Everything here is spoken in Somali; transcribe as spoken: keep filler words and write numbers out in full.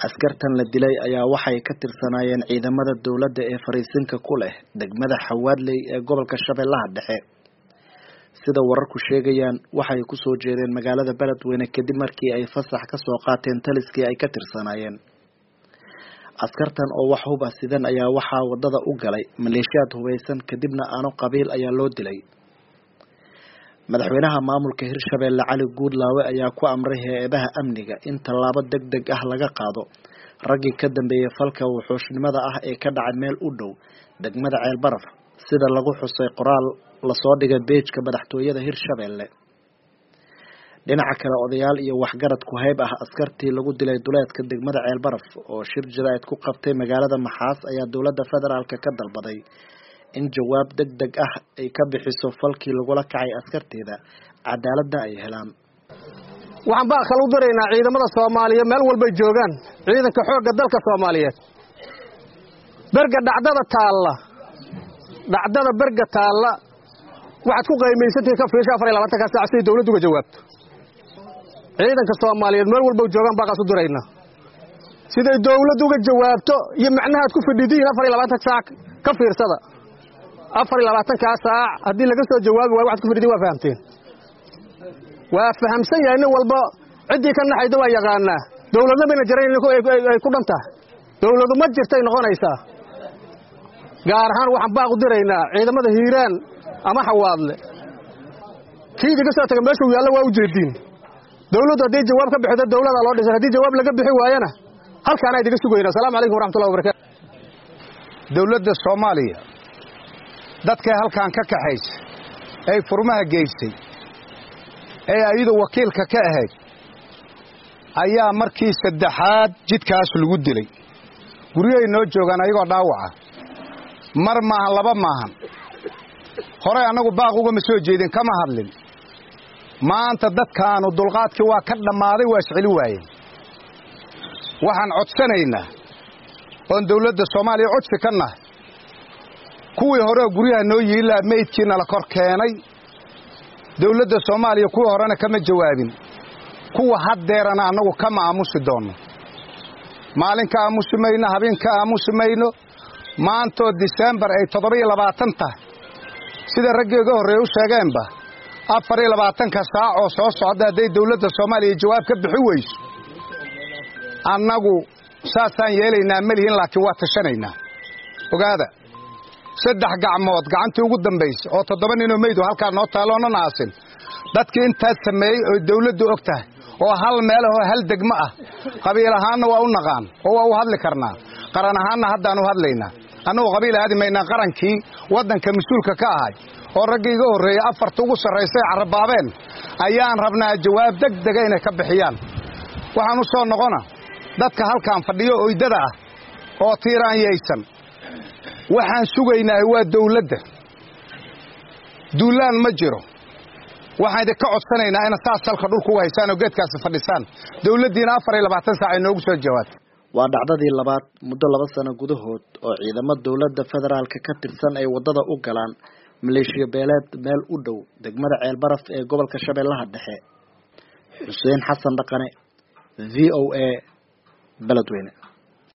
askartan la dilay ayaa waxay ka tirsanayeen ciidamada dawladda ee fariisinka ku leh degmada Xawaadley ee gobolka Shabeellaha Dhexe sida wararku sheegayaan waxay ku soo jeedeen magaalada Beledweyne kadib markii ay fasax ka soo qaateen taliskii ay ka tirsanayeen askartan oo wax hub ah sidan ayaa waxa wadada u galay maleeshiyaad hubeysan kadibna aano qabiil ayaa loo dilay madaxweynaha maamulka Hirshabeelle Cali Guudlaawe ayaa ku amray hay'adaha amniga in tallaabo degdeg ah laga qaado ragii ka dambeeyay falka wuxuushnimada ah ee ka dhacay meel u dhow degmada Ceelbaraf sida lagu xusay qoraal la soo dhigay page-ka madaxtooyada Hirshabeelle dhinaca kale odayaal iyo waxgarad ku hayb ah askartii lagu dilay duleedka degmada Ceelbaraf oo shir jiraayad ku qabtay magaalada Maxaas ayaa dawladda federaalka ka dalbaday in jawaab degdeg ah ay ka bixiso falkii lagu la kacay askarteeda cadaaladda ay helaan waxaan baa kala u direynaa ciidamada Soomaaliya meel walba joogan ciidanka xoogga dalka Soomaaliyeed berga dhacdada taalla dhacdada berga taalla waxaad ku qiimaysantahay ka fiirsha afar iyo labaatan ka saac si dawladdu uga jawaabto ciidanka Soomaaliyeed meel walba joogan baa qaas u direynaa sida dawladdu uga jawaabto iyo macnaha aad ku fadhiideen afar iyo labaatan saac ka fiirsada afar iyo labaatan ka saac hadii laga soo jawaabi waayo waxaad ku fadhiideen waa fahamteen waa fahamsan yahay in walba cidii ka naxaydo waa yaqaana dawladda ma jireen ay ku dhantaa dawladdu ma jirtay noqonaysaa gaar ahaan waxaan baa u direynaa ciidamada Hiiraan ama Xawaadle kii diga soo tagay meesha uu yaalo waa u jeedin dawladdu hadii jawaab ka bixido dawladda loo dhisay hadii jawaab laga bixi waayana halkaan ay diga sugeeyna salaamu calaykum waraxmatullaahi wabarakaatuh dawladda Soomaaliya dadka halkaan ka kaxaysay ay furmaha geystay ee ayadu wakiilka ka ahayd ayaa markii saddexaad jidkaas lagu dilay guriyay noo joogan ayagoo dhaawaca mar maahan laba maahan hore anagu baaq uga ma soo jeedin kama hadlin maanta dadkaanu dulqaadkii waa ka dhammaaday waa isceli waayeen waxaan codsanaynaa oon dawladda Soomaaliya codsi ka nahay kuwii hore guriyaha noo yiilaa meydkiina la kor keenay dawladda Soomaaliya kuwii horena kama jawaabin kuwa haddeerana anagu kama aamusi doono maalinka aamusimayno habeenka aamusimayno maantoo December ay toddoba iyo labaatan tahay sida raggeega horeey u sheegeenba afar iyo labaatan ka saac oo soo socda haday dawladda Soomaaliya jawaab ka bixi weyso annagu saasaan yeelaynaa malihin laakiin waa tashanaynaa ogaada saddex gacmood gacantii ugu dambaysay oo toddoba nin oo meyd halka noo taaloona naasin dadkii intaas sameeyay oo dawladdu og tahay oo hal meel oo hal degmo ah qabiil ahaanna waa u naqaan oo waa u hadli karnaa qaran ahaanna haddaan u hadlaynaa annagu qabiil aadi maynaa qarankii waddanka mas'uulka ka ahay oo raggiiga horeeyay afarta ugu sarreysay carbaabeen ayaan rabnaa jawaab degdeg ah inay ka bixiyaan waxaan u soo noqona dadka halkaan fadhiyo oydada ah oo tiiraan yeeysan waxaan sugaynaa waa dawladda duulaan ma jiro waxaan idin ka codsanaynaa in taas salka dhulku u haysaan oo geedkaas fadhisaan dawladdiina afar iyo labaatan saac ay noogu soo jawaabto waa dhacdadii labaad muddo laba sano gudahood oo ciidamada dawladda federaalka ka tirsan ay wadada u galaan maleeshiya beeleed meel u dhow degmada Ceelbaraf ee gobolka Shabeellaha Dhexe Xuseen Xasan Dhaqane V O A Beledweyne.